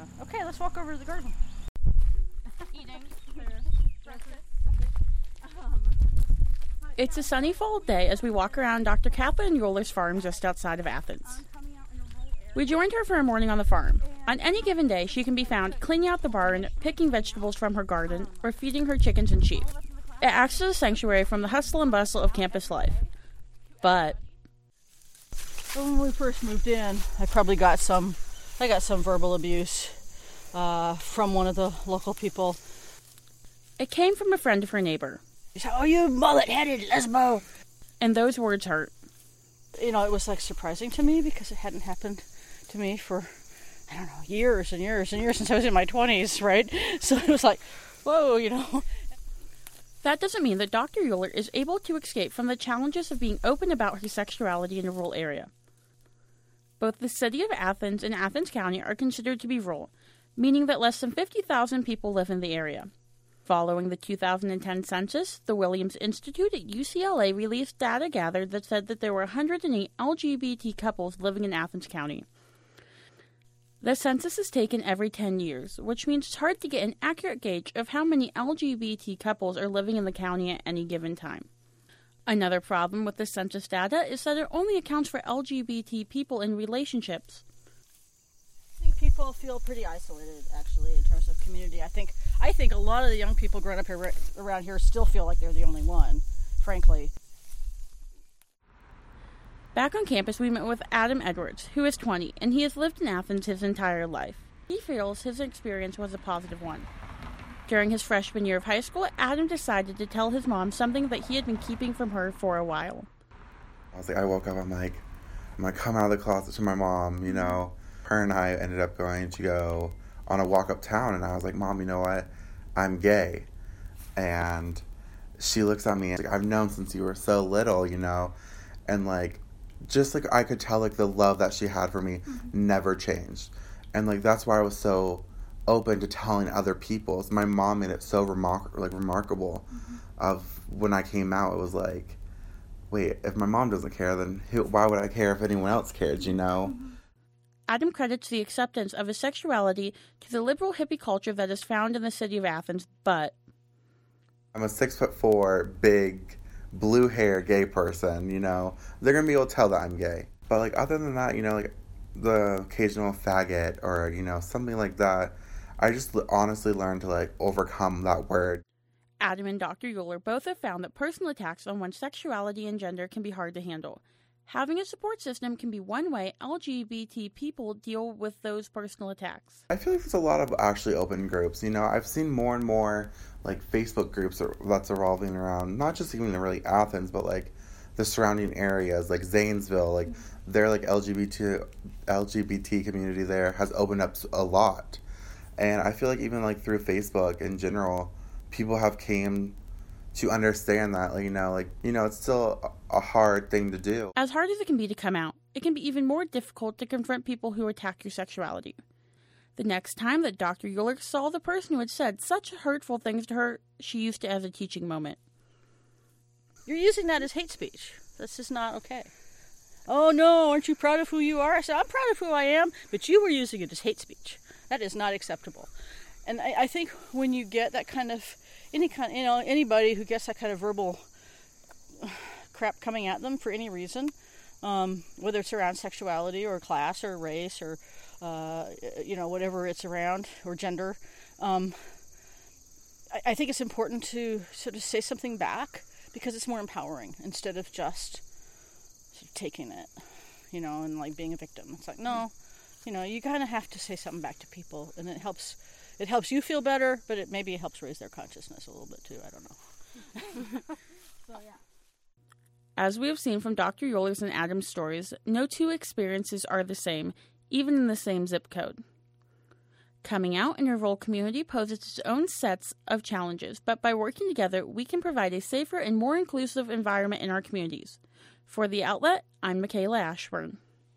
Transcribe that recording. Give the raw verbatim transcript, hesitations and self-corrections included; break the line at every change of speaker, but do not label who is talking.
Yeah. Okay, let's walk over to the garden.
Eating their breakfast. Um,
It's a sunny fall day as we walk around Doctor Kathleen Euler's farm just outside of Athens. We joined her for a morning on the farm. On any given day, she can be found cleaning out the barn, picking vegetables from her garden, or feeding her chickens and sheep. It acts as a sanctuary from the hustle and bustle of campus life. But
Well, when we first moved in, I probably got some, I got some verbal abuse uh, from one of the local people.
it came from a friend of her neighbor,
He said, "Oh, you mullet-headed lesbo!"
and those words hurt.
You know, it was like surprising to me because it hadn't happened to me for, I don't know, years and years and years since I was in my twenties, right? So it was like, whoa, you know.
That doesn't mean that Doctor Euler is able to escape from the challenges of being open about her sexuality in a rural area. Both the city of Athens and Athens County are considered to be rural, meaning that less than fifty thousand people live in the area. Following the two thousand ten census, the Williams Institute at U C L A released data gathered that said that there were one hundred eight L G B T couples living in Athens County. The census is taken every ten years, which means it's hard to get an accurate gauge of how many L G B T couples are living in the county at any given time. Another problem with the census data is that it only accounts for L G B T people in relationships.
I think people feel pretty isolated, actually, in terms of community. I think I think a lot of the young people growing up here, around here still feel like they're the only one, frankly.
Back on campus, we met with Adam Edwards, who is twenty, and he has lived in Athens his entire life. He feels his experience was a positive one. During his freshman year of high school, Adam decided to tell his mom something that he had been keeping from her for a while.
I was like, I woke up, I'm like, I'm like, come out of the closet to my mom, you know. Her and I ended up going to go on a walk uptown, and I was like, Mom, you know what? I'm gay. And she looks at me and like, I've known since you were so little, you know. And like, just like I could tell, like the love that she had for me mm-hmm. never changed. And like, that's why I was so open to telling other people. So my mom made it so remar- like remarkable mm-hmm. of when I came out. It was like, wait, if my mom doesn't care, then who, why would I care if anyone else cared, you know?
Mm-hmm. Adam credits the acceptance of his sexuality to the liberal hippie culture that is found in the city of Athens, but
I'm a six foot four, big, blue hair gay person, you know. They're gonna be able to tell that I'm gay. But like other than that, you know, like the occasional faggot or, you know, something like that, I just honestly learned to like overcome that word.
Adam and Doctor Euler both have found that personal attacks on one's sexuality and gender can be hard to handle. Having a support system can be one way L G B T people deal with those personal attacks.
I feel like there's a lot of actually open groups. You know, I've seen more and more like Facebook groups that's revolving around not just even really Athens, but like the surrounding areas, like Zanesville, like their like L G B T L G B T community there has opened up a lot. And I feel like even like through Facebook in general, people have came to understand that, like, you know, like, you know, it's still a hard thing to do.
As hard as it can be to come out, it can be even more difficult to confront people who attack your sexuality. The next time that Doctor Euler saw the person who had said such hurtful things to her, she used it as a teaching moment.
You're using that as hate speech. This is not okay. Oh, no, aren't you proud of who you are? I said, I'm proud of who I am, but you were using it as hate speech. That is not acceptable. And I, I think when you get that kind of Any kind, you know, anybody who gets that kind of verbal crap coming at them for any reason, um, whether it's around sexuality or class or race or, uh, you know, whatever it's around, or gender, um, I, I think it's important to sort of say something back because it's more empowering instead of just sort of taking it, you know, and like being a victim. It's like, no, you know, you kind of have to say something back to people, and it helps. It helps you feel better, but it maybe helps raise their consciousness a little bit too. I don't know. So, yeah.
As we have seen from Doctor Euler's and Adam's stories, no two experiences are the same, even in the same zip code. Coming out in a rural community poses its own sets of challenges, but by working together, we can provide a safer and more inclusive environment in our communities. For The Outlet, I'm Michaela Ashburn.